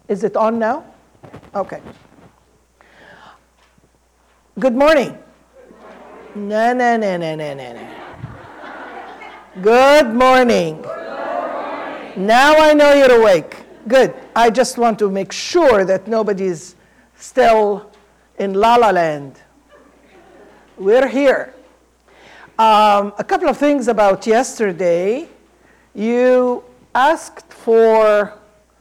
Is it on now? Okay. Good morning. No. Good morning. Now I know you're awake. Good. I just want to make sure that nobody's still in La La Land. We're here. A couple of things about yesterday. You asked for,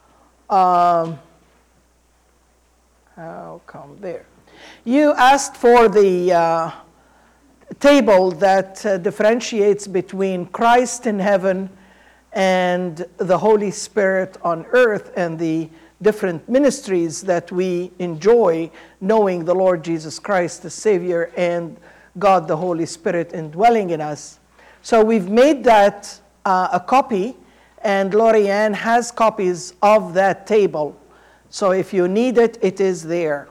You asked for the table that differentiates between Christ in heaven and the Holy Spirit on earth and the different ministries that we enjoy knowing the Lord Jesus Christ the Savior and God the Holy Spirit indwelling in us. So we've made that a copy, and Lorianne has copies of that table. So if you need it, it is there.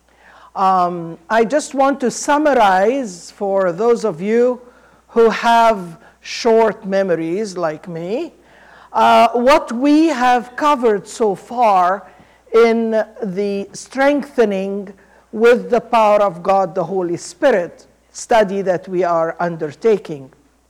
I just want to summarize for those of you who have short memories like me, what we have covered so far in the strengthening with the power of God the Holy Spirit study that we are undertaking.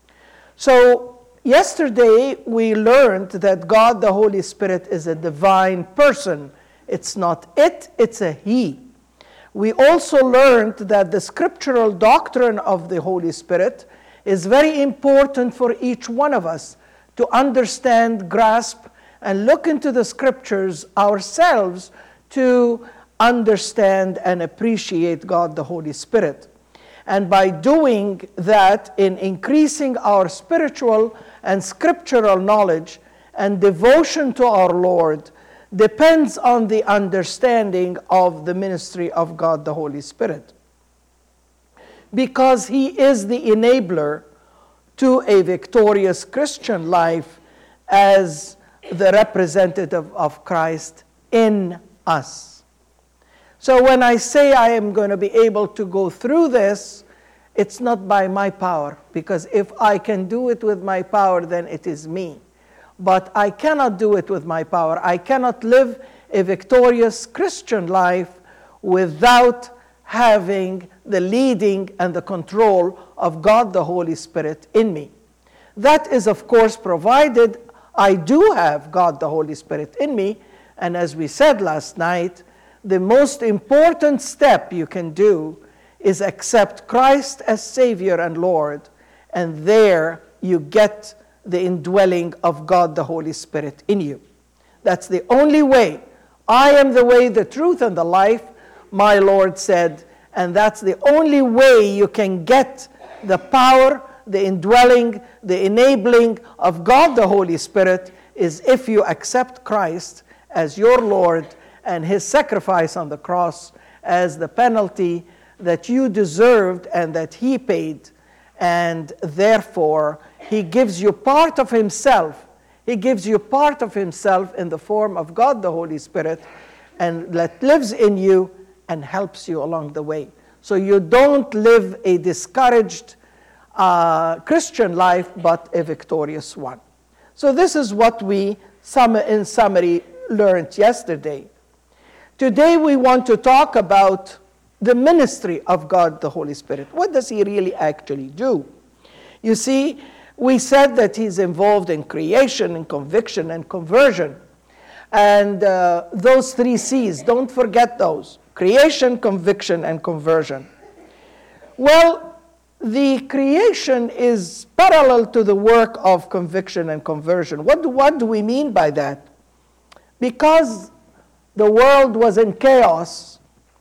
So yesterday we learned that God the Holy Spirit is a divine person. It's not it, it's a he. We also learned that the scriptural doctrine of the Holy Spirit is very important for each one of us to understand, grasp, and look into the scriptures ourselves to understand and appreciate God the Holy Spirit. And by doing that, in increasing our spiritual and scriptural knowledge and devotion to our Lord, depends on the understanding of the ministry of God the Holy Spirit. Because he is the enabler to a victorious Christian life as the representative of Christ in us. So when I say I am going to be able to go through this, it's not by my power, because if I can do it with my power, then it is me. But I cannot do it with my power. I cannot live a victorious Christian life without having the leading and the control of God the Holy Spirit in me. That is, of course, provided I do have God the Holy Spirit in me. And as we said last night, the most important step you can do is accept Christ as Savior and Lord, and there you get the indwelling of God the Holy Spirit in you. That's the only way. I am the way, the truth, and the life, my Lord said, and that's the only way you can get the power, the indwelling, the enabling of God the Holy Spirit is if you accept Christ as your Lord and his sacrifice on the cross as the penalty that you deserved and that he paid. And therefore, he gives you part of himself. He gives you part of himself in the form of God the Holy Spirit, and that lives in you and helps you along the way. So you don't live a discouraged Christian life, but a victorious one. So this is what we, in summary, learned yesterday. Today we want to talk about the ministry of God the Holy Spirit. What does he really actually do? You see, we said that he's involved in creation and conviction and conversion. And those 3 C's, don't forget those. Creation, conviction, and conversion. Well, the creation is parallel to the work of conviction and conversion. What do we mean by that? Because the world was in chaos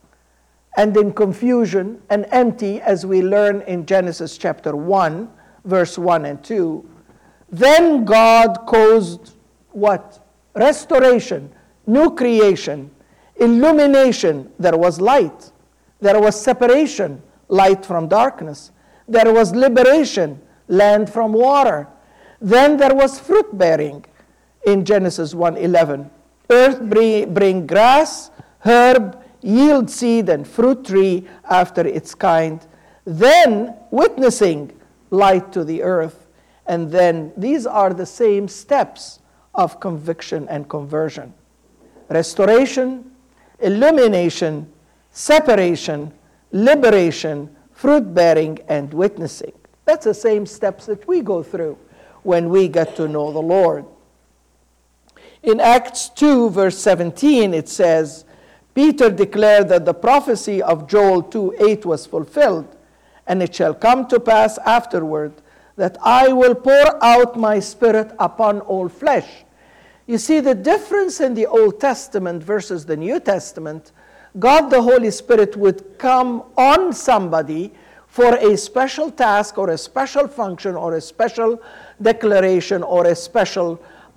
and in confusion and empty, as we learn in Genesis chapter 1, verse 1 and 2. Then God caused what? Restoration, new creation, illumination. There was light. There was separation, light from darkness. There was liberation, land from water. Then there was fruit bearing in Genesis 1:11. Earth bring grass, herb, yield seed, and fruit tree after its kind. Then witnessing, light to the earth. And then these are the same steps of conviction and conversion. restoration, illumination, separation, liberation, fruit-bearing, and witnessing. That's the same steps that we go through when we get to know the Lord. In Acts 2, verse 17, it says, Peter declared that the prophecy of Joel 2:8 was fulfilled, and it shall come to pass afterward that I will pour out my Spirit upon all flesh. You see the difference in the Old Testament versus the New Testament. God the Holy Spirit would come on somebody for a special task or a special function or a special declaration or a special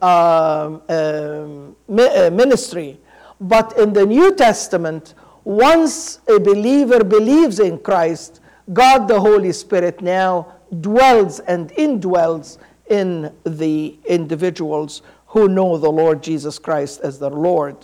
ministry. But in the New Testament, once a believer believes in Christ, God the Holy Spirit now dwells and indwells in the individuals who know the Lord Jesus Christ as their Lord.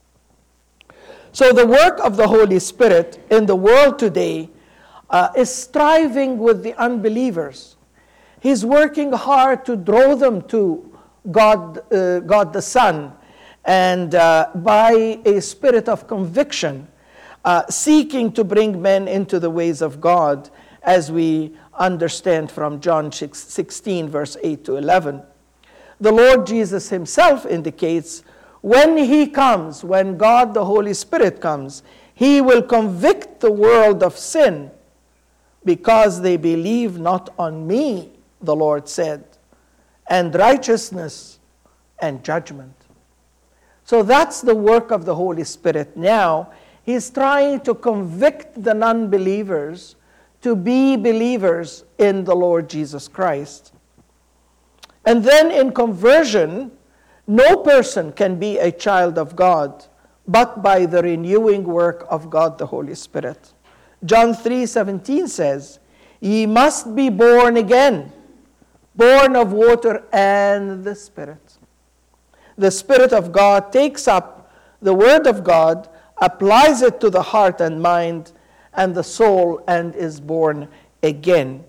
So the work of the Holy Spirit in the world today is striving with the unbelievers. He's working hard to draw them to God the Son, and by a spirit of conviction, seeking to bring men into the ways of God, as we understand from John 16, verse 8 to 11. The Lord Jesus himself indicates when he comes, when God the Holy Spirit comes, he will convict the world of sin because they believe not on me, the Lord said, and righteousness and judgment. So that's the work of the Holy Spirit now. He's trying to convict the non-believers to be believers in the Lord Jesus Christ. And then in conversion, no person can be a child of God but by the renewing work of God the Holy Spirit. John 3:17 says, Ye must be born again, born of water and the Spirit. The Spirit of God takes up the Word of God, applies it to the heart and mind and the soul, and is born again.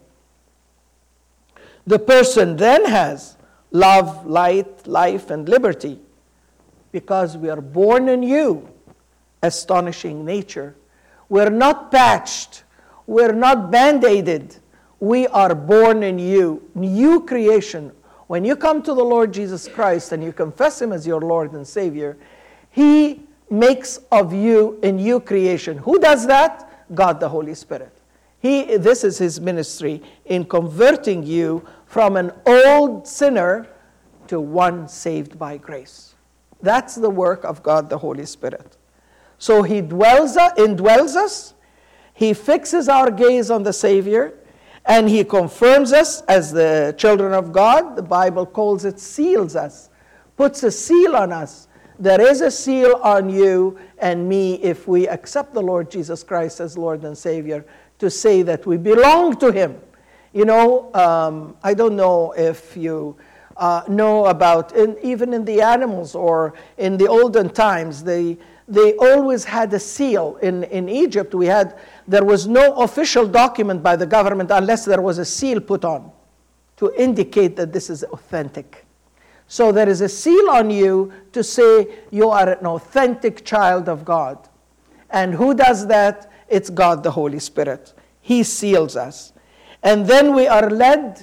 The person then has love, light, life, and liberty, because we are born anew, astonishing nature. We're not patched. We're not band-aided. We are born anew, new creation. When you come to the Lord Jesus Christ and you confess him as your Lord and Savior, he makes of you a new creation. Who does that? God the Holy Spirit. This is his ministry in converting you from an old sinner to one saved by grace. That's the work of God the Holy Spirit. So he indwells us, he fixes our gaze on the Savior, and he confirms us as the children of God. The Bible calls it seals us, puts a seal on us. There is a seal on you and me if we accept the Lord Jesus Christ as Lord and Savior, to say that we belong to him. You know, I don't know if you know about, even in the animals or in the olden times, they always had a seal. In Egypt, there was no official document by the government unless there was a seal put on to indicate that this is authentic. So there is a seal on you to say you are an authentic child of God. And who does that? It's God the Holy Spirit. He seals us. And then we are led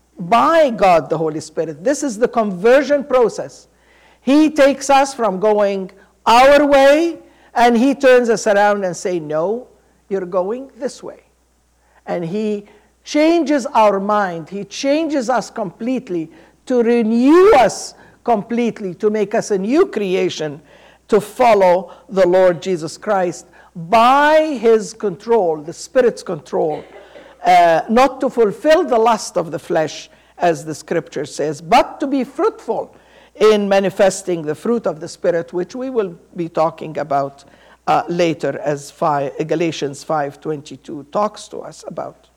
by God the Holy Spirit. This is the conversion process. He takes us from going our way, and he turns us around and say, no, you're going this way. And he changes our mind. He changes us completely, to renew us completely, to make us a new creation, to follow the Lord Jesus Christ by his control, the Spirit's control, not to fulfill the lust of the flesh, as the scripture says, but to be fruitful in manifesting the fruit of the Spirit, which we will be talking about later, as Galatians 5:22 talks to us about.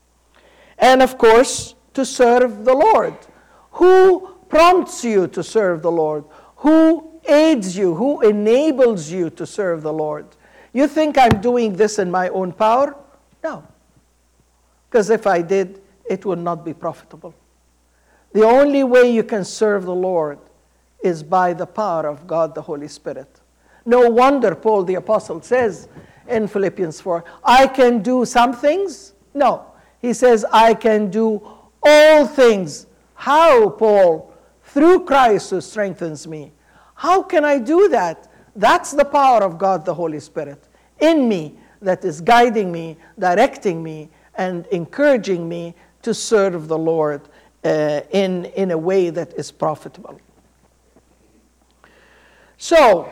And of course, to serve the Lord. Who prompts you to serve the Lord? Who aids you? Who enables you to serve the Lord? You think I'm doing this in my own power? No. Because if I did, it would not be profitable. The only way you can serve the Lord is by the power of God the Holy Spirit. No wonder Paul the Apostle says in Philippians 4, I can do some things. No, he says, I can do all things. How, Paul? Through Christ who strengthens me. How can I do that? That's the power of God the Holy Spirit in me that is guiding me, directing me, and encouraging me to serve the Lord in a way that is profitable. So,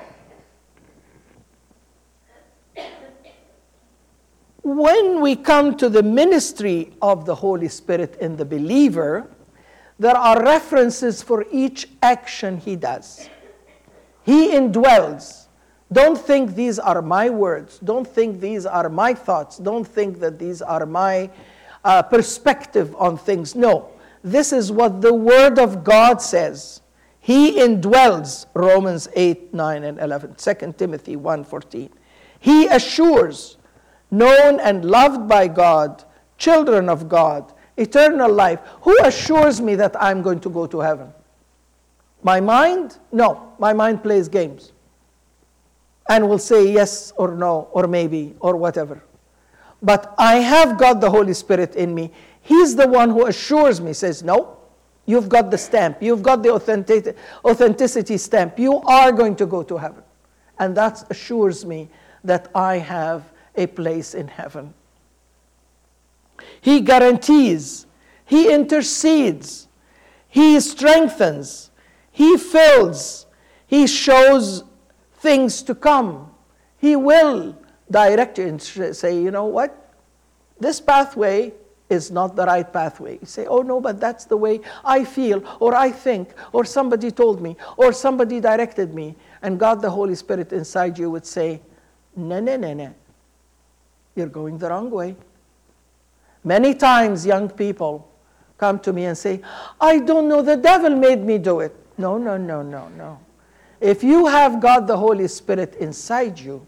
when we come to the ministry of the Holy Spirit in the believer, there are references for each action he does. He indwells. Don't think these are my words. Don't think these are my thoughts. Don't think that these are my perspective on things. No, this is what the Word of God says. He indwells, Romans 8, 9, and 11, 2 Timothy 1:14. He assures, known and loved by God, children of God, eternal life. Who assures me that I'm going to go to heaven? My mind? No, my mind plays games and will say yes or no or maybe or whatever. But I have got the Holy Spirit in me. He's the one who assures me, says, no, you've got the stamp. You've got the authenticity stamp. You are going to go to heaven. And that assures me that I have a place in heaven. He guarantees. He intercedes. He strengthens. He fills. He shows things to come. He will direct you and say, you know what? This pathway is not the right pathway. You say, oh no, but that's the way I feel, or I think, or somebody told me, or somebody directed me. And God, the Holy Spirit inside you would say, no, no, no, no. You're going the wrong way. Many times young people come to me and say, I don't know, the devil made me do it. No, no, no, no, no. If you have God the Holy Spirit inside you,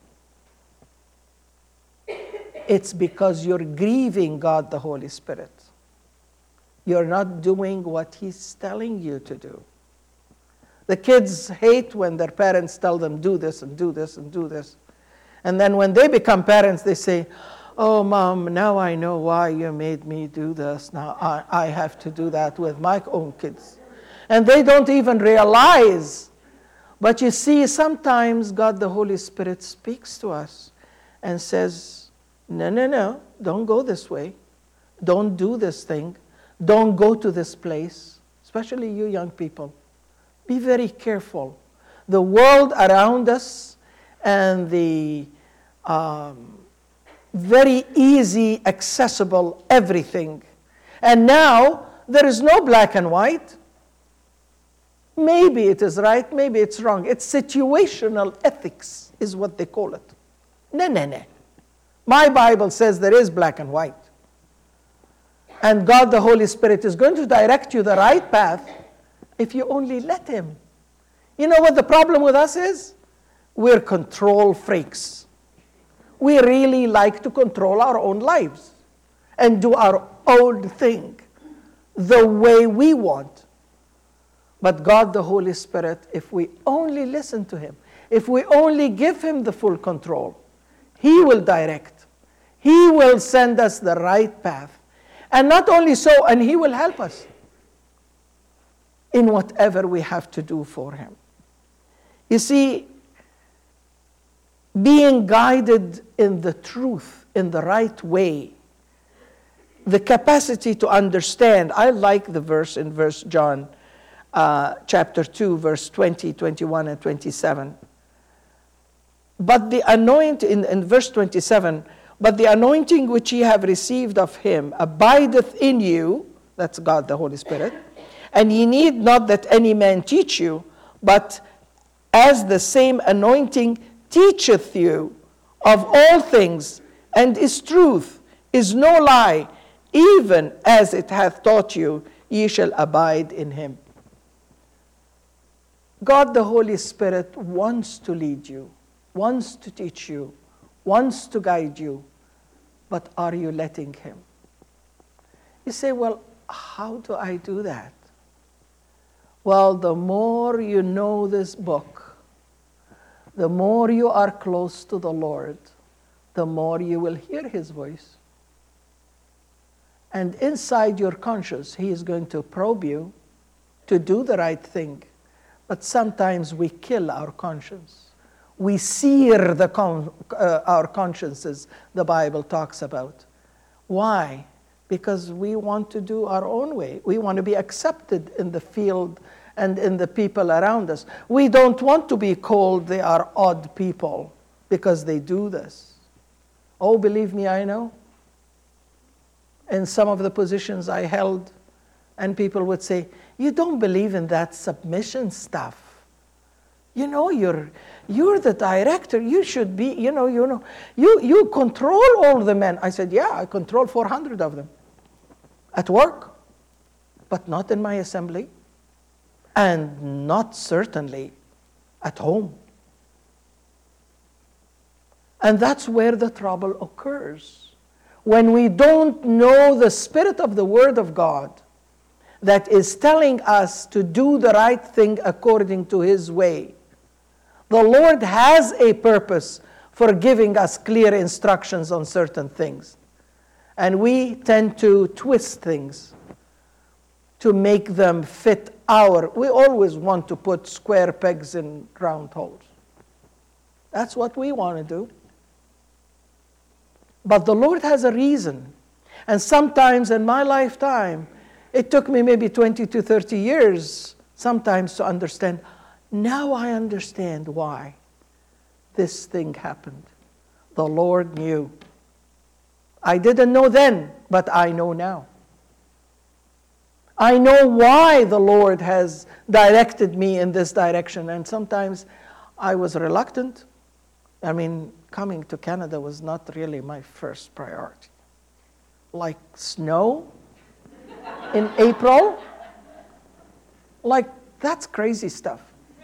it's because you're grieving God the Holy Spirit. You're not doing what He's telling you to do. The kids hate when their parents tell them, do this and do this and do this. And then when they become parents, they say, oh, Mom, now I know why you made me do this. Now I have to do that with my own kids. And they don't even realize. But you see, sometimes God the Holy Spirit speaks to us and says, no, no, no, don't go this way. Don't do this thing. Don't go to this place. Especially you young people. Be very careful. The world around us and the very easy, accessible everything. And now, there is no black and white. Maybe it is right, maybe it's wrong. It's situational ethics is what they call it. No, no, no. My Bible says there is black and white. And God the Holy Spirit is going to direct you the right path if you only let Him. You know what the problem with us is? We're control freaks. We really like to control our own lives and do our own thing the way we want. But God the Holy Spirit, if we only listen to Him, if we only give Him the full control, He will direct. He will send us the right path. And not only so, and He will help us in whatever we have to do for Him. You see, being guided in the truth, in the right way, the capacity to understand. I like the verse in John chapter 2, verse 20, 21, and 27. But the anointing, in verse 27, but the anointing which ye have received of Him abideth in you, that's God the Holy Spirit, and ye need not that any man teach you, but as the same anointing teacheth you of all things, and is truth, is no lie, even as it hath taught you, ye shall abide in Him. God the Holy Spirit wants to lead you, wants to teach you, wants to guide you, but are you letting Him? You say, well, how do I do that? Well, the more you know this book, the more you are close to the Lord, the more you will hear His voice. And inside your conscience, He is going to probe you to do the right thing. But sometimes we kill our conscience. We sear our consciences, the Bible talks about. Why? Because we want to do our own way. We want to be accepted in the field and in the people around us. We don't want to be called they are odd people because they do this. Oh, believe me, I know. In some of the positions I held, and people would say, you don't believe in that submission stuff. You know, you're the director. You should be, you control all the men. I said, yeah, I control 400 of them at work, but not in my assembly, and not certainly at home. And that's where the trouble occurs. When we don't know the spirit of the Word of God that is telling us to do the right thing according to His way. The Lord has a purpose for giving us clear instructions on certain things. And we tend to twist things to make them fit we always want to put square pegs in round holes. That's what we want to do. But the Lord has a reason. And sometimes in my lifetime, it took me maybe 20 to 30 years sometimes to understand. Now I understand why this thing happened. The Lord knew. I didn't know then, but I know now. I know why the Lord has directed me in this direction. And sometimes I was reluctant. I mean, coming to Canada was not really my first priority. Like snow in April, like that's crazy stuff.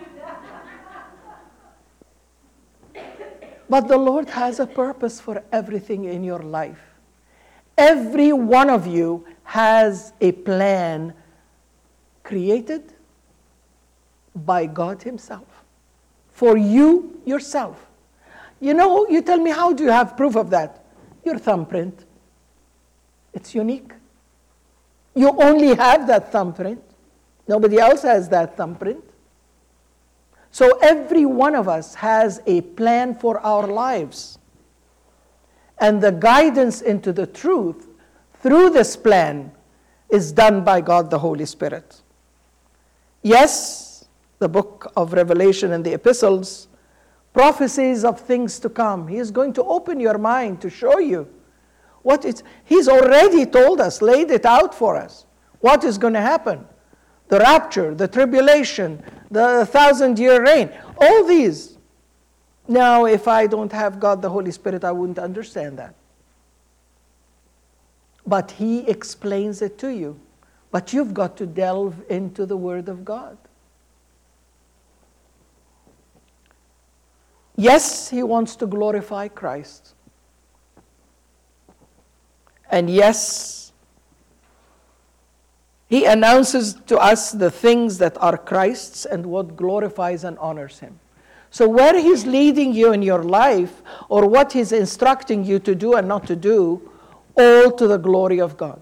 But the Lord has a purpose for everything in your life. Every one of you has a plan created by God Himself for you yourself. You know, you tell me, how do you have proof of that? Your thumbprint. It's unique. You only have that thumbprint. Nobody else has that thumbprint. So every one of us has a plan for our lives. And the guidance into the truth through this plan is done by God the Holy Spirit. Yes, the book of Revelation and the epistles, prophecies of things to come. He is going to open your mind to show you what it's. He's already told us, laid it out for us, what is going to happen. The rapture, the tribulation, the 1,000-year reign, all these. Now, if I don't have God the Holy Spirit, I wouldn't understand that. But He explains it to you. But you've got to delve into the Word of God. Yes, He wants to glorify Christ. And yes, He announces to us the things that are Christ's and what glorifies and honors Him. So where He's leading you in your life, or what He's instructing you to do and not to do, all to the glory of God.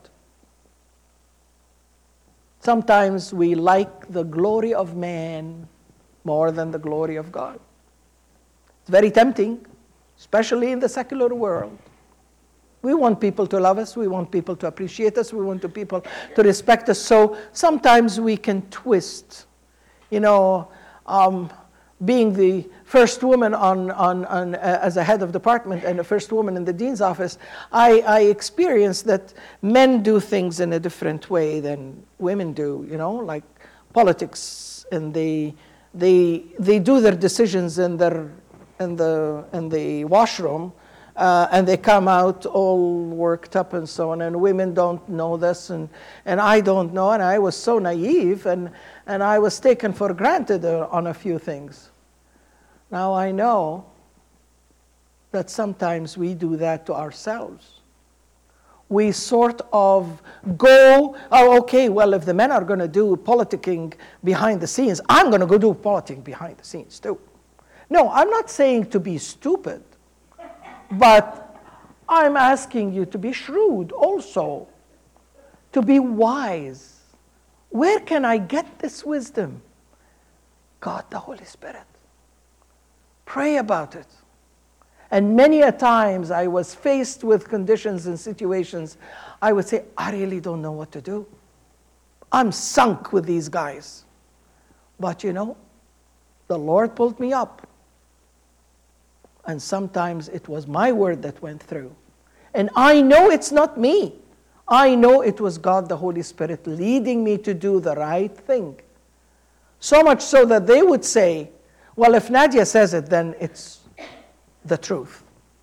Sometimes we like the glory of man more than the glory of God. It's very tempting, especially in the secular world. We want people to love us. We want people to appreciate us. We want people to respect us. So sometimes we can twist. You know, being the first woman as a head of department and the first woman in the dean's office, I experienced that men do things in a different way than women do. You know, like politics, and they do their decisions in the washroom. And they come out all worked up and so on, and women don't know this, and I don't know, and I was so naive, and I was taken for granted on a few things. Now I know that sometimes we do that to ourselves. we sort of go, oh, okay, well, if the men are going to do politicking behind the scenes, I'm going to go do politicking behind the scenes too. No, I'm not saying to be stupid, but I'm asking you to be shrewd also, to be wise. Where can I get this wisdom? God, the Holy Spirit. Pray about it. And many a times I was faced with conditions and situations, I would say, I really don't know what to do. I'm sunk with these guys. But you know, the Lord pulled me up. And sometimes it was my word that went through. And I know it's not me. I know it was God, the Holy Spirit, leading me to do the right thing. So much so that they would say, well, if Nadia says it, then it's the truth.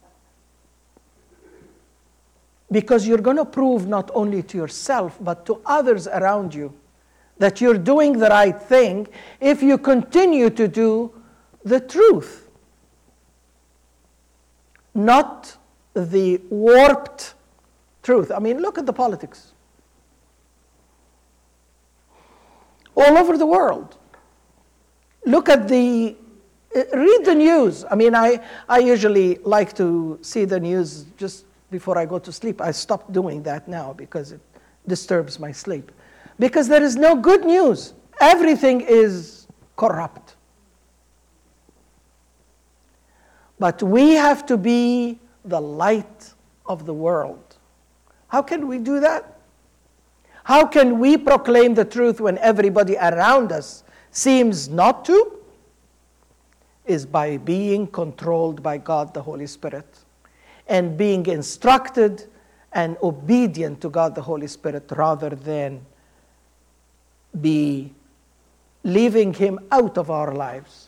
Because you're going to prove not only to yourself, but to others around you that you're doing the right thing if you continue to do the truth. Not the warped truth. I mean, look at the politics. All over the world. Look at read the news. I mean, I usually like to see the news just before I go to sleep. I stopped doing that now because it disturbs my sleep. Because there is no good news. Everything is corrupt. But we have to be the light of the world. How can we do that? How can we proclaim the truth when everybody around us seems not to? Is by being controlled by God the Holy Spirit and being instructed and obedient to God the Holy Spirit rather than be leaving Him out of our lives.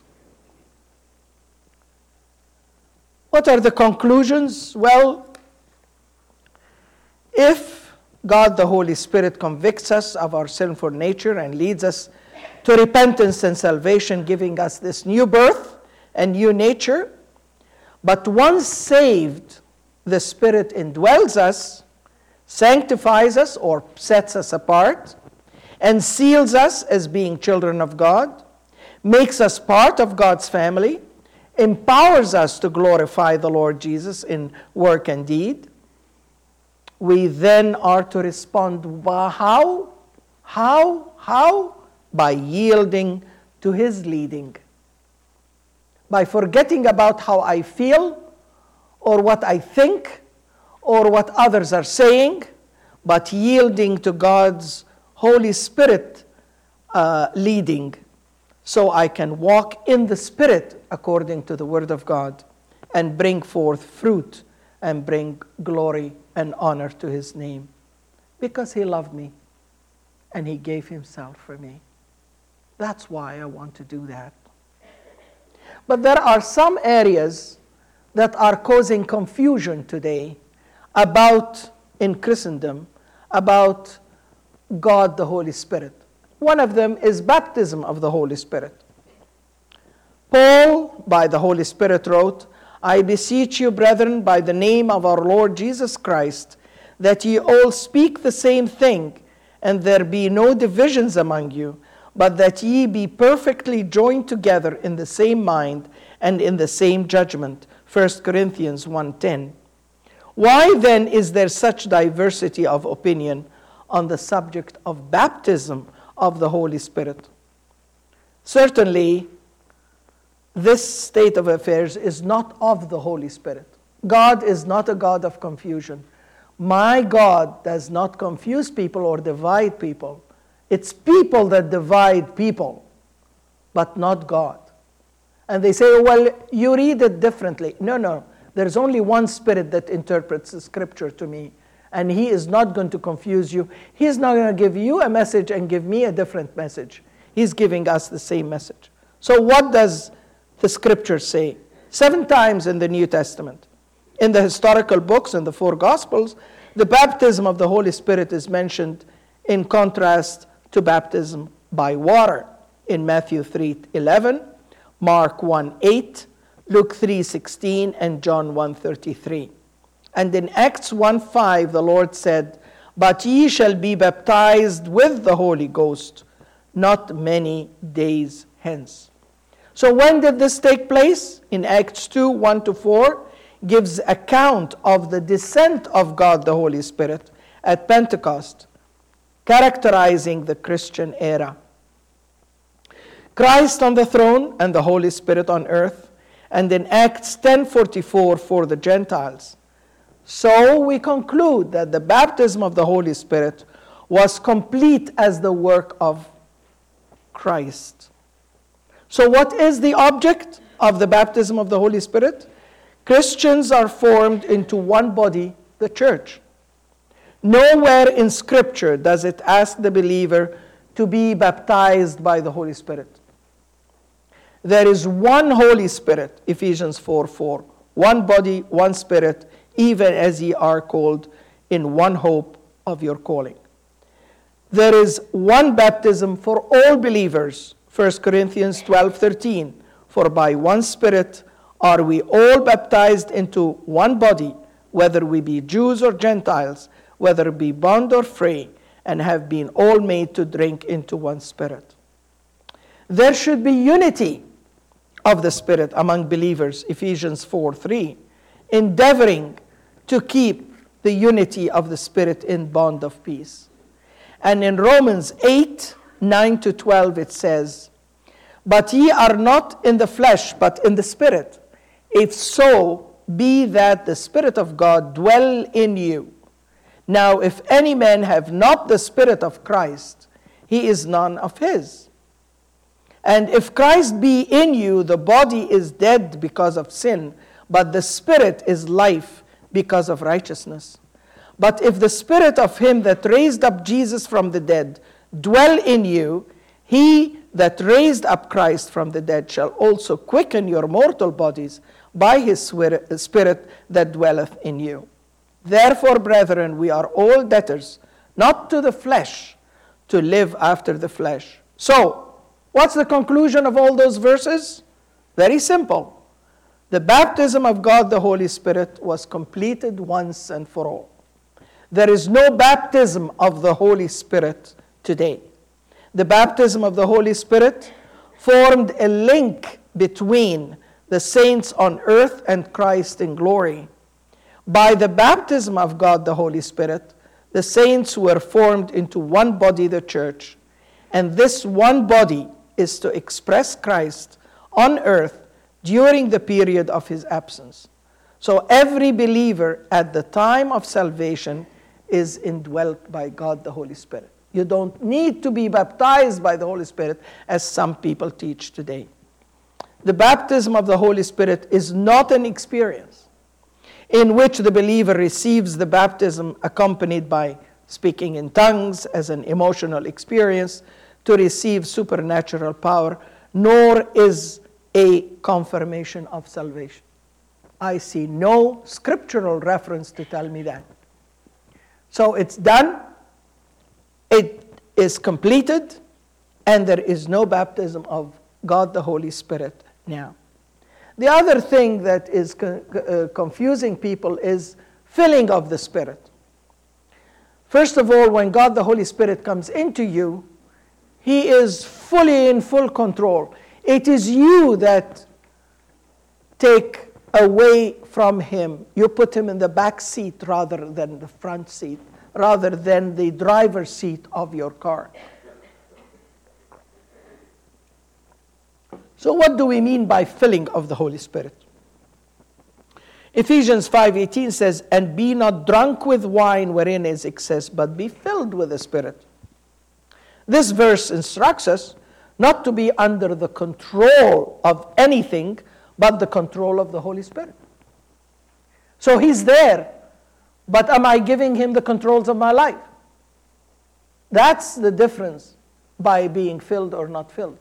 What are the conclusions? Well, if God the Holy Spirit convicts us of our sinful nature and leads us to repentance and salvation, giving us this new birth and new nature, but once saved, the Spirit indwells us, sanctifies us or sets us apart, and seals us as being children of God, makes us part of God's family, empowers us to glorify the Lord Jesus in work and deed. We then are to respond. How? By yielding to His leading. By forgetting about how I feel or what I think or what others are saying, but yielding to God's Holy Spirit leading, so I can walk in the Spirit according to the Word of God and bring forth fruit and bring glory and honor to His name. Because He loved me and He gave Himself for me. That's why I want to do that. But there are some areas that are causing confusion today in Christendom, about God the Holy Spirit. One of them is baptism of the Holy Spirit. Paul, by the Holy Spirit, wrote, I beseech you, brethren, by the name of our Lord Jesus Christ, that ye all speak the same thing, and there be no divisions among you, but that ye be perfectly joined together in the same mind and in the same judgment. 1 Corinthians 1:10. Why then is there such diversity of opinion on the subject of baptism of the Holy Spirit? Certainly, this state of affairs is not of the Holy Spirit. God is not a God of confusion. My God does not confuse people or divide people. It's people that divide people, but not God. And they say, well, you read it differently. No. There's only one Spirit that interprets the Scripture to me, and He is not going to confuse you. He's not going to give you a message and give me a different message. He's giving us the same message. So what does the Scripture say? 7 times in the New Testament. In the historical books and the 4 Gospels, the baptism of the Holy Spirit is mentioned in contrast to baptism by water in Matthew 3:11, Mark 1:8, Luke 3:16, and John 1:33. And in Acts 1:5, the Lord said, "But ye shall be baptized with the Holy Ghost not many days hence." So when did this take place? In Acts 2:1-4, gives account of the descent of God the Holy Spirit at Pentecost, characterizing the Christian era. Christ on the throne and the Holy Spirit on earth, and in Acts 10:44 for the Gentiles. So we conclude that the baptism of the Holy Spirit was complete as the work of Christ. So what is the object of the baptism of the Holy Spirit? Christians are formed into one body, the church. Nowhere in Scripture does it ask the believer to be baptized by the Holy Spirit. There is one Holy Spirit, Ephesians 4:4. One body, one Spirit, even as ye are called in one hope of your calling. There is one baptism for all believers, 1 Corinthians 12:13. For by one Spirit are we all baptized into one body, whether we be Jews or Gentiles, whether be bond or free, and have been all made to drink into one Spirit. There should be unity of the Spirit among believers, Ephesians 4:3, endeavoring to keep the unity of the Spirit in bond of peace. And in Romans 8:9-12 it says, "But ye are not in the flesh, but in the Spirit, if so be that the Spirit of God dwell in you. Now if any man have not the Spirit of Christ, he is none of his. And if Christ be in you, the body is dead because of sin, but the Spirit is life because of righteousness. But if the Spirit of him that raised up Jesus from the dead dwell in you, he that raised up Christ from the dead shall also quicken your mortal bodies by his Spirit that dwelleth in you. Therefore, brethren, we are all debtors, not to the flesh, to live after the flesh." So, what's the conclusion of all those verses? Very simple. The baptism of God the Holy Spirit was completed once and for all. There is no baptism of the Holy Spirit today. The baptism of the Holy Spirit formed a link between the saints on earth and Christ in glory. By the baptism of God the Holy Spirit, the saints were formed into one body, the church, and this one body is to express Christ on earth during the period of his absence. So every believer at the time of salvation is indwelt by God the Holy Spirit. You don't need to be baptized by the Holy Spirit, as some people teach today. The baptism of the Holy Spirit is not an experience in which the believer receives the baptism accompanied by speaking in tongues as an emotional experience to receive supernatural power, nor is a confirmation of salvation. I see no scriptural reference to tell me that. So it's done, it is completed, and there is no baptism of God the Holy Spirit now. The other thing that is confusing people is filling of the Spirit. First of all, when God the Holy Spirit comes into you, he is fully in full control. It is you that take away from him. You put him in the back seat rather than the front seat, rather than the driver's seat of your car. So what do we mean by filling of the Holy Spirit? Ephesians 5:18 says, "And be not drunk with wine wherein is excess, but be filled with the Spirit." This verse instructs us not to be under the control of anything but the control of the Holy Spirit. So he's there, but am I giving him the controls of my life? That's the difference by being filled or not filled.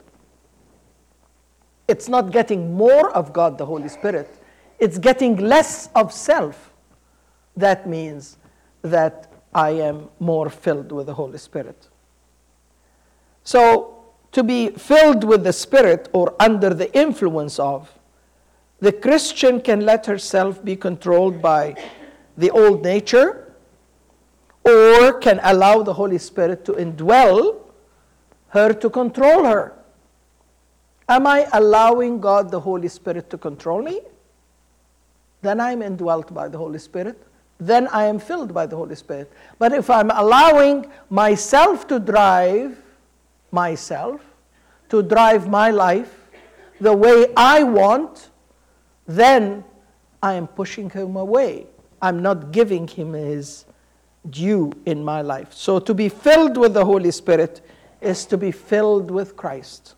It's not getting more of God the Holy Spirit. It's getting less of self. That means that I am more filled with the Holy Spirit. So, to be filled with the Spirit or under the influence of, the Christian can let herself be controlled by the old nature, or can allow the Holy Spirit to indwell her to control her. Am I allowing God, the Holy Spirit, to control me? Then I'm indwelt by the Holy Spirit. Then I am filled by the Holy Spirit. But if I'm allowing myself to drive myself, to drive my life the way I want, then I am pushing him away. I'm not giving him his due in my life. So to be filled with the Holy Spirit is to be filled with Christ.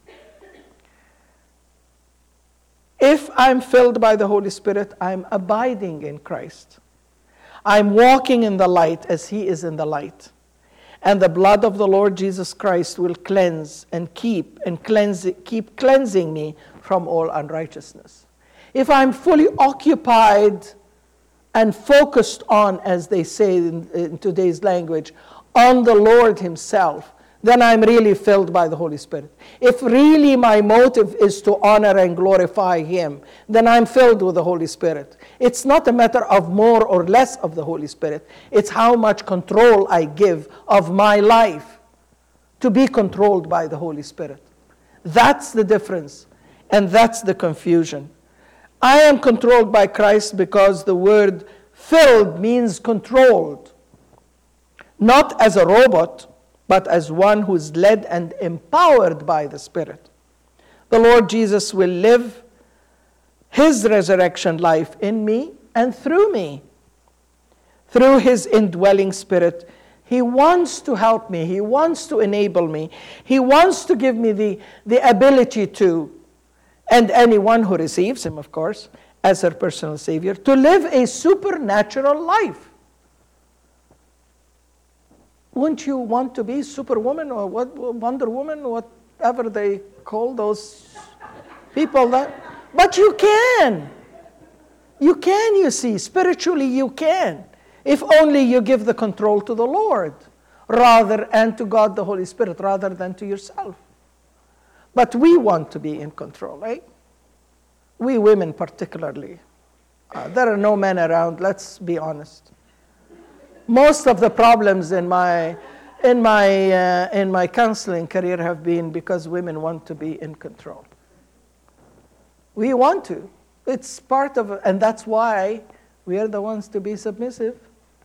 If I'm filled by the Holy Spirit, I'm abiding in Christ. I'm walking in the light as he is in the light. And the blood of the Lord Jesus Christ will cleanse and keep cleansing me from all unrighteousness. If I'm fully occupied and focused on, as they say in today's language, on the Lord himself, then I'm really filled by the Holy Spirit. If really my motive is to honor and glorify him, then I'm filled with the Holy Spirit. It's not a matter of more or less of the Holy Spirit. It's how much control I give of my life to be controlled by the Holy Spirit. That's the difference, and that's the confusion. I am controlled by Christ because the word filled means controlled. Not as a robot, but as one who is led and empowered by the Spirit. The Lord Jesus will live his resurrection life in me and through me. Through his indwelling Spirit, he wants to help me. He wants to enable me. He wants to give me the ability to, and anyone who receives him, of course, as her personal Savior, to live a supernatural life. Wouldn't you want to be Superwoman or Wonder Woman, whatever they call those people that? But you can. You can, you see. Spiritually, you can. If only you give the control to the Lord, and to God the Holy Spirit, rather than to yourself. But we want to be in control, right? We women particularly. There are no men around, let's be honest. Most of the problems in my counseling career have been because women want to be in control. We want to. It's part of, and that's why we are the ones to be submissive.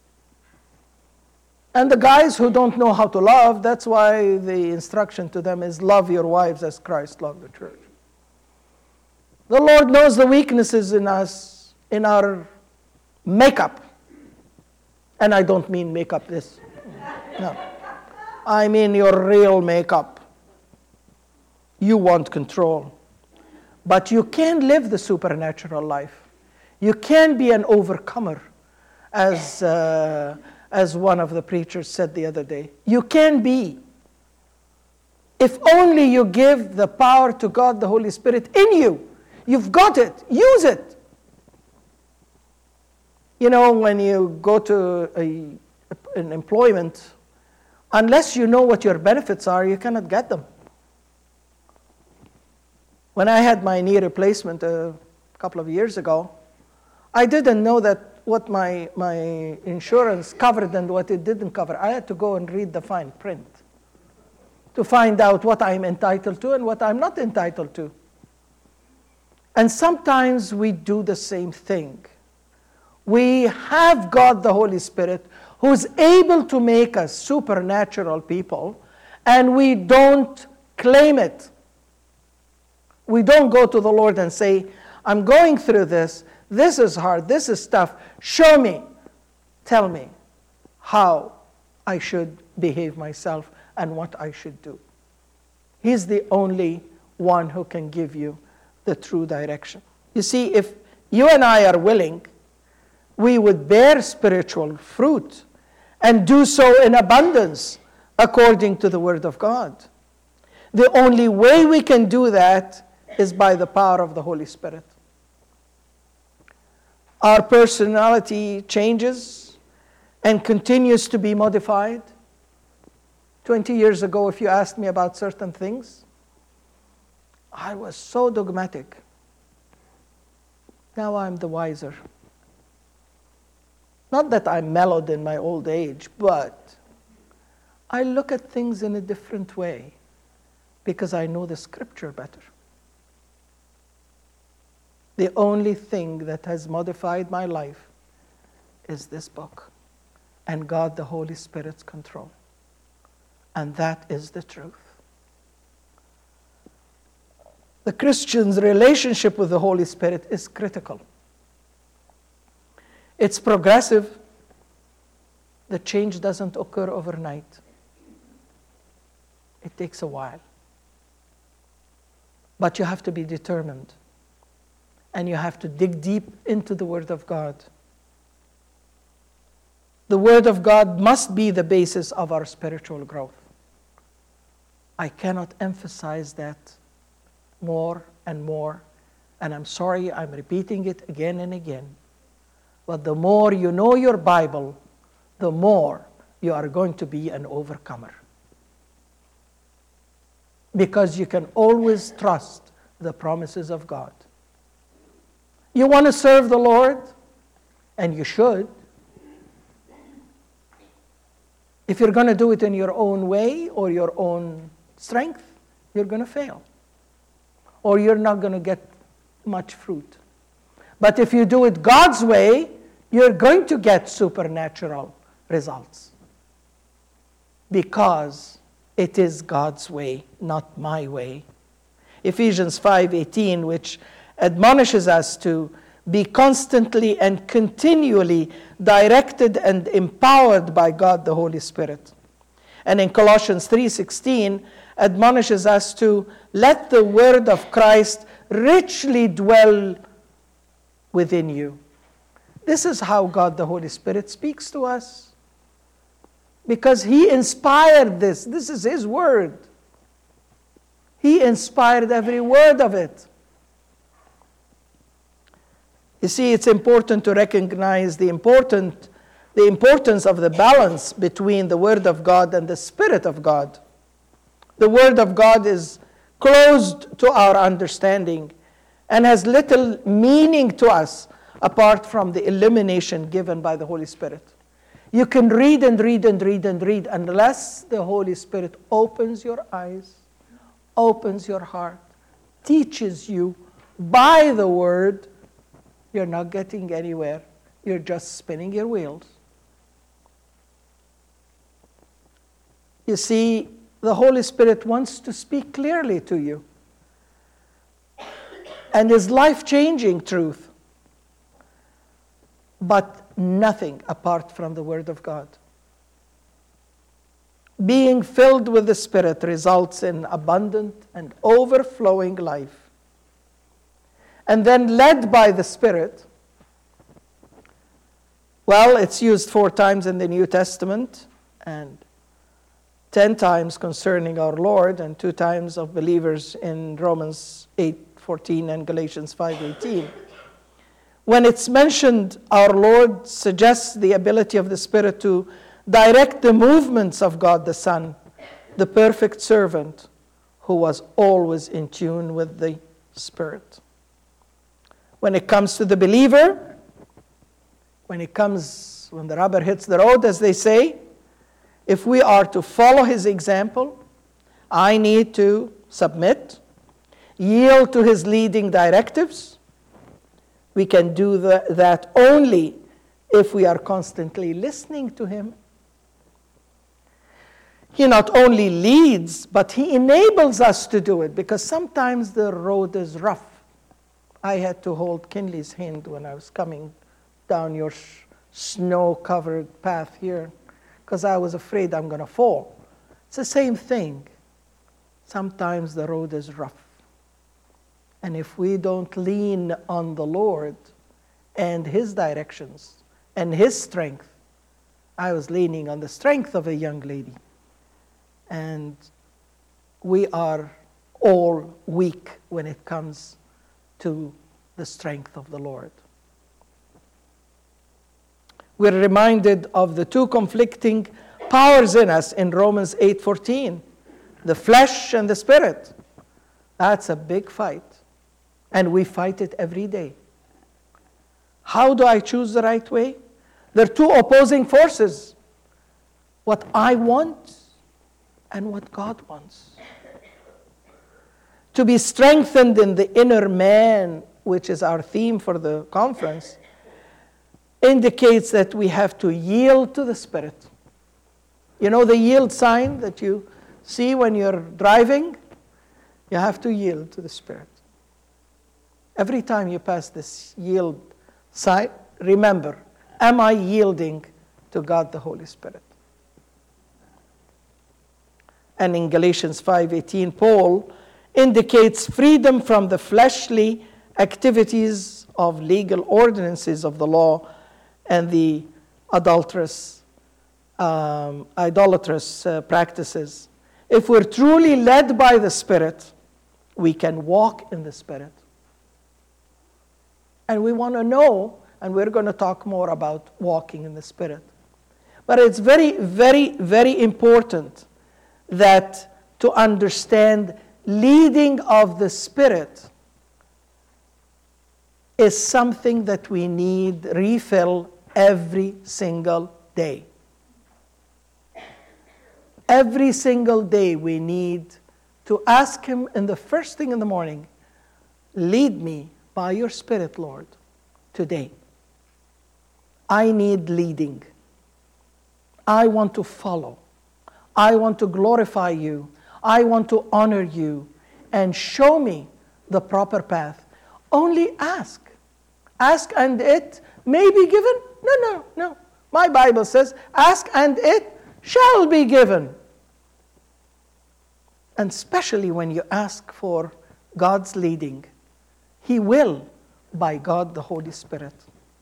And the guys who don't know how to love, that's why the instruction to them is love your wives as Christ loved the church. The Lord knows the weaknesses in us, in our makeup. And I don't mean makeup this. No. I mean your real makeup. You want control. But you can live the supernatural life. You can be an overcomer, as one of the preachers said the other day. You can be. If only you give the power to God, the Holy Spirit, in you. You've got it. Use it. You know, when you go to an employment, unless you know what your benefits are, you cannot get them. When I had my knee replacement a couple of years ago, I didn't know that what my insurance covered and what it didn't cover. I had to go and read the fine print to find out what I'm entitled to and what I'm not entitled to. And sometimes we do the same thing. We have God the Holy Spirit who's able to make us supernatural people, and we don't claim it. We don't go to the Lord and say, I'm going through this. This is hard. This is tough. Show me. Tell me how I should behave myself and what I should do. He's the only one who can give you the true direction. You see, if you and I are willing, we would bear spiritual fruit and do so in abundance according to the Word of God. The only way we can do that is by the power of the Holy Spirit. Our personality changes and continues to be modified. 20 years ago, if you asked me about certain things, I was so dogmatic. Now I'm the wiser. Not that I'm mellowed in my old age, but I look at things in a different way because I know the Scripture better. The only thing that has modified my life is this book and God the Holy Spirit's control. And that is the truth. The Christian's relationship with the Holy Spirit is critical. It's progressive. The change doesn't occur overnight. It takes a while. But you have to be determined. And you have to dig deep into the Word of God. The Word of God must be the basis of our spiritual growth. I cannot emphasize that more and more. And I'm sorry, I'm repeating it again and again. But the more you know your Bible, the more you are going to be an overcomer. Because you can always trust the promises of God. You want to serve the Lord, and you should. If you're going to do it in your own way or your own strength, you're going to fail. Or you're not going to get much fruit. But if you do it God's way, you're going to get supernatural results. Because it is God's way, not my way. Ephesians 5:18, which admonishes us to be constantly and continually directed and empowered by God the Holy Spirit. And in Colossians 3:16, admonishes us to let the word of Christ richly dwell within you. This is how God the Holy Spirit speaks to us. Because He inspired this. This is His word. He inspired every word of it. You see, it's important to recognize the importance of the balance between the Word of God and the Spirit of God. The Word of God is closed to our understanding and has little meaning to us apart from the illumination given by the Holy Spirit. You can read and read and read and read unless the Holy Spirit opens your eyes, opens your heart, teaches you by the Word. You're not getting anywhere. You're just spinning your wheels. You see, the Holy Spirit wants to speak clearly to you. And is life-changing truth. But nothing apart from the Word of God. Being filled with the Spirit results in abundant and overflowing life. And then led by the Spirit, well, it's used 4 times in the New Testament, and 10 times concerning our Lord, and 2 times of believers in Romans 8:14 and Galatians 5:18. When it's mentioned, our Lord suggests the ability of the Spirit to direct the movements of God the Son, the perfect servant, who was always in tune with the Spirit. When it comes to the believer, when the rubber hits the road, as they say, if we are to follow His example, I need to submit, yield to His leading directives. We can do that only if we are constantly listening to Him. He not only leads, but He enables us to do it, because sometimes the road is rough. I had to hold Kinley's hand when I was coming down your snow-covered path here, because I was afraid I'm going to fall. It's the same thing. Sometimes the road is rough. And if we don't lean on the Lord and His directions and His strength, I was leaning on the strength of a young lady. And we are all weak when it comes to the strength of the Lord. We're reminded of the 2 conflicting powers in us in Romans 8:14, the flesh and the spirit. That's a big fight, and we fight it every day. How do I choose the right way? They're two opposing forces. What I want and what God wants. To be strengthened in the inner man, which is our theme for the conference, indicates that we have to yield to the Spirit. You know the yield sign that you see when you're driving? You have to yield to the Spirit. Every time you pass this yield sign, remember, am I yielding to God the Holy Spirit? And in Galatians 5:18, Paul indicates freedom from the fleshly activities of legal ordinances of the law and the idolatrous practices. If we're truly led by the Spirit, we can walk in the Spirit. And we want to know, and we're going to talk more about walking in the Spirit. But it's very, very, very important that to understand leading of the Spirit is something that we need refill every single day. Every single day we need to ask Him in the first thing in the morning, lead me by your Spirit, Lord, today. I need leading. I want to follow. I want to glorify you. I want to honor you, and show me the proper path. Only ask. Ask and it may be given? No. My Bible says, ask and it shall be given. And especially when you ask for God's leading, He will by God the Holy Spirit.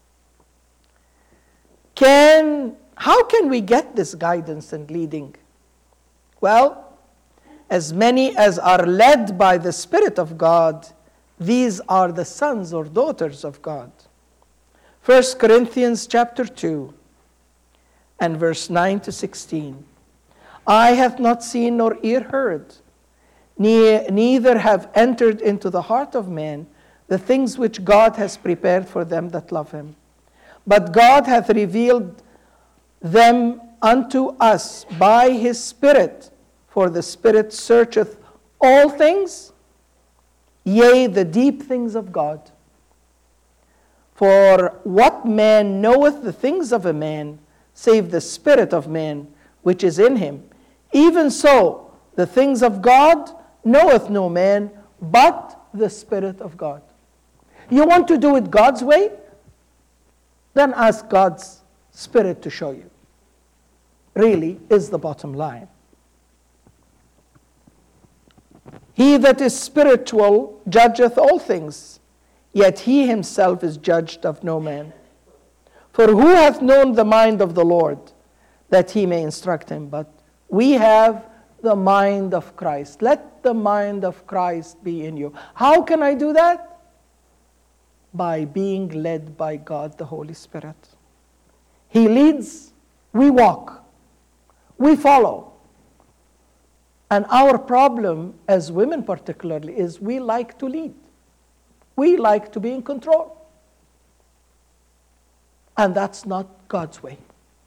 How can we get this guidance and leading? Well, as many as are led by the Spirit of God, these are the sons or daughters of God. 1 Corinthians chapter 2 and verse 9 to 16. Eye hath not seen nor ear heard, neither have entered into the heart of man the things which God has prepared for them that love Him. But God hath revealed them unto us by His Spirit, for the Spirit searcheth all things, yea, the deep things of God. For what man knoweth the things of a man, save the Spirit of man, which is in him? Even so, the things of God knoweth no man, but the Spirit of God. You want to do it God's way? Then ask God's Spirit to show you. Really is the bottom line. He that is spiritual judgeth all things, yet he himself is judged of no man. For who hath known the mind of the Lord, that he may instruct him? But we have the mind of Christ. Let the mind of Christ be in you. How can I do that? By being led by God the Holy Spirit. He leads, we walk, we follow. And our problem, as women particularly, is we like to lead. We like to be in control. And that's not God's way.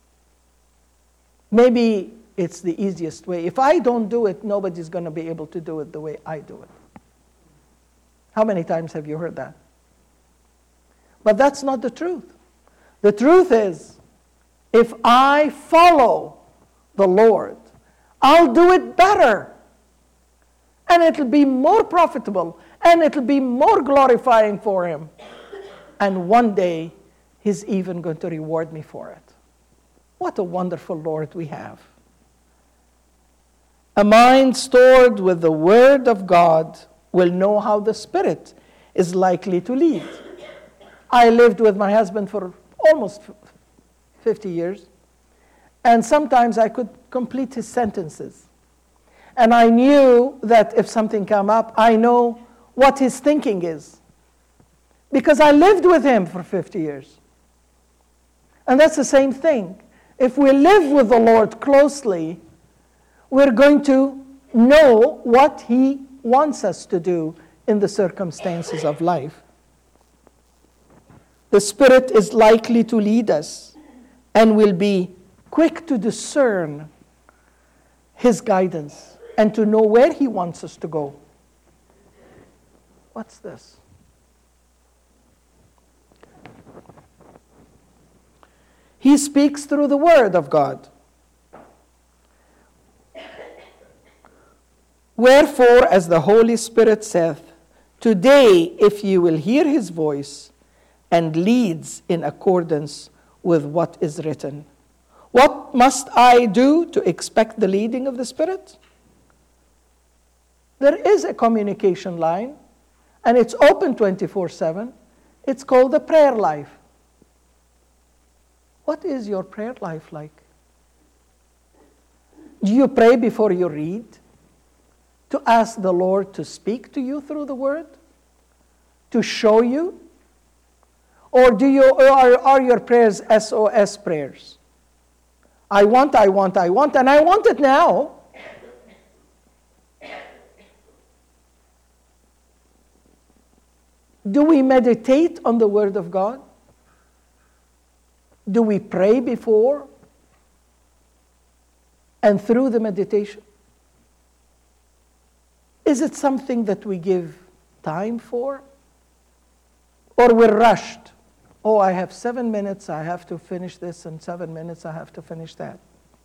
Maybe it's the easiest way. If I don't do it, nobody's going to be able to do it the way I do it. How many times have you heard that? But that's not the truth. The truth is, if I follow the Lord, I'll do it better. And it'll be more profitable. And it'll be more glorifying for Him. And one day, He's even going to reward me for it. What a wonderful Lord we have. A mind stored with the Word of God will know how the Spirit is likely to lead. I lived with my husband for almost 50 years. And sometimes I could complete his sentences. And I knew that if something came up, I know what his thinking is. Because I lived with him for 50 years. And that's the same thing. If we live with the Lord closely, we're going to know what He wants us to do in the circumstances of life. The Spirit is likely to lead us and will be quick to discern His guidance and to know where He wants us to go. What's this? He speaks through the Word of God. Wherefore, as the Holy Spirit saith, today, if you will hear His voice, and leads in accordance with what is written. What must I do to expect the leading of the Spirit? There is a communication line, and it's open 24/7. It's called the prayer life. What is your prayer life like? Do you pray before you read? To ask the Lord to speak to you through the Word? To show you? Or are your prayers SOS prayers? I want, and I want it now. Do we meditate on the Word of God? Do we pray before and through the meditation? Is it something that we give time for? Or we're rushed? Oh, I have 7 minutes, I have to finish this, and 7 minutes, I have to finish that.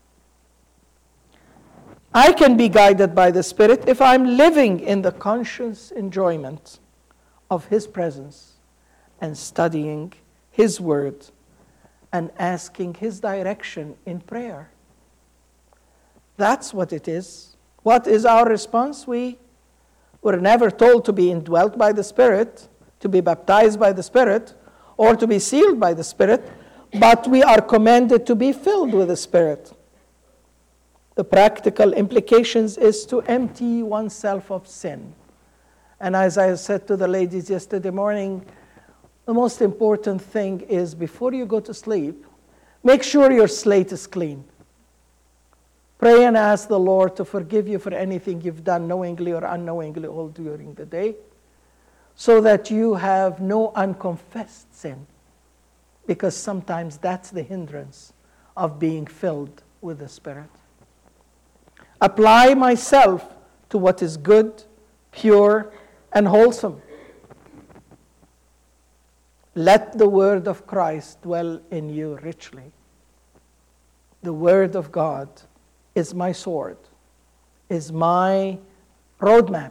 I can be guided by the Spirit if I'm living in the conscious enjoyment of His presence and studying His Word and asking His direction in prayer. That's what it is. What is our response? We were never told to be indwelt by the Spirit, to be baptized by the Spirit, or to be sealed by the Spirit, but we are commanded to be filled with the Spirit. The practical implications is to empty oneself of sin. And as I said to the ladies yesterday morning, the most important thing is before you go to sleep, make sure your slate is clean. Pray and ask the Lord to forgive you for anything you've done knowingly or unknowingly all during the day, so that you have no unconfessed sin, because sometimes that's the hindrance of being filled with the Spirit. Apply myself to what is good, pure, and wholesome. Let the word of Christ dwell in you richly. The word of God is my sword, is my roadmap.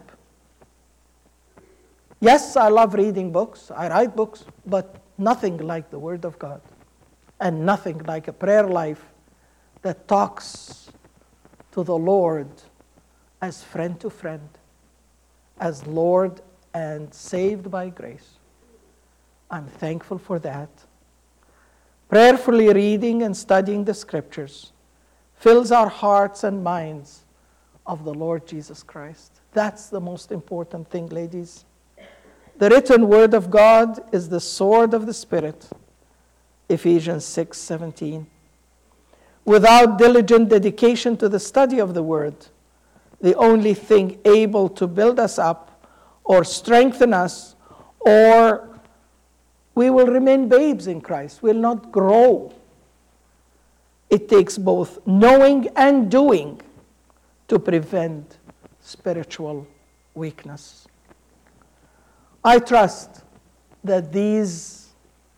Yes, I love reading books, I write books, but nothing like the Word of God, and nothing like a prayer life that talks to the Lord as friend to friend, as Lord and saved by grace. I'm thankful for that. Prayerfully reading and studying the Scriptures fills our hearts and minds of the Lord Jesus Christ. That's the most important thing, ladies. The written word of God is the sword of the Spirit, Ephesians 6:17. Without diligent dedication to the study of the word, the only thing able to build us up or strengthen us, or we will remain babes in Christ, will not grow. It takes both knowing and doing to prevent spiritual weakness. I trust that these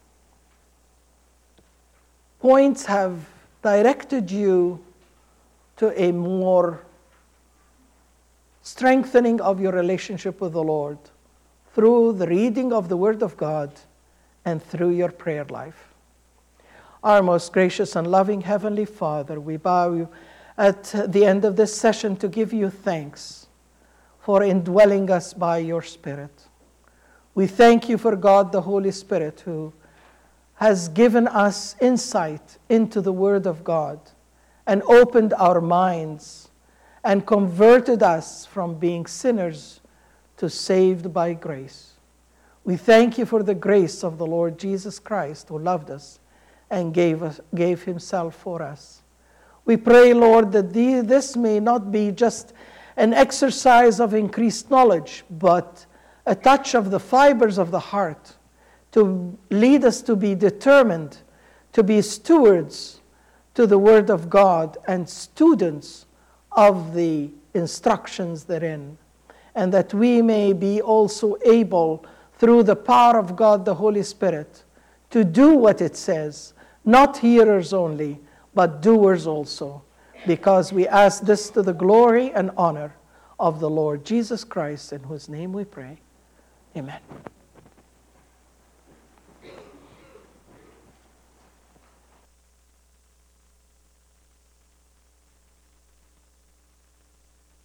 points have directed you to a more strengthening of your relationship with the Lord through the reading of the Word of God and through your prayer life. Our most gracious and loving Heavenly Father, we bow at the end of this session to give you thanks for indwelling us by your Spirit. We thank you for God, the Holy Spirit, who has given us insight into the Word of God and opened our minds and converted us from being sinners to saved by grace. We thank you for the grace of the Lord Jesus Christ, who loved us and gave himself for us. We pray, Lord, that this may not be just an exercise of increased knowledge, but a touch of the fibers of the heart to lead us to be determined to be stewards to the Word of God and students of the instructions therein, and that we may be also able, through the power of God the Holy Spirit, to do what it says, not hearers only, but doers also, because we ask this to the glory and honor of the Lord Jesus Christ, in whose name we pray. Amen.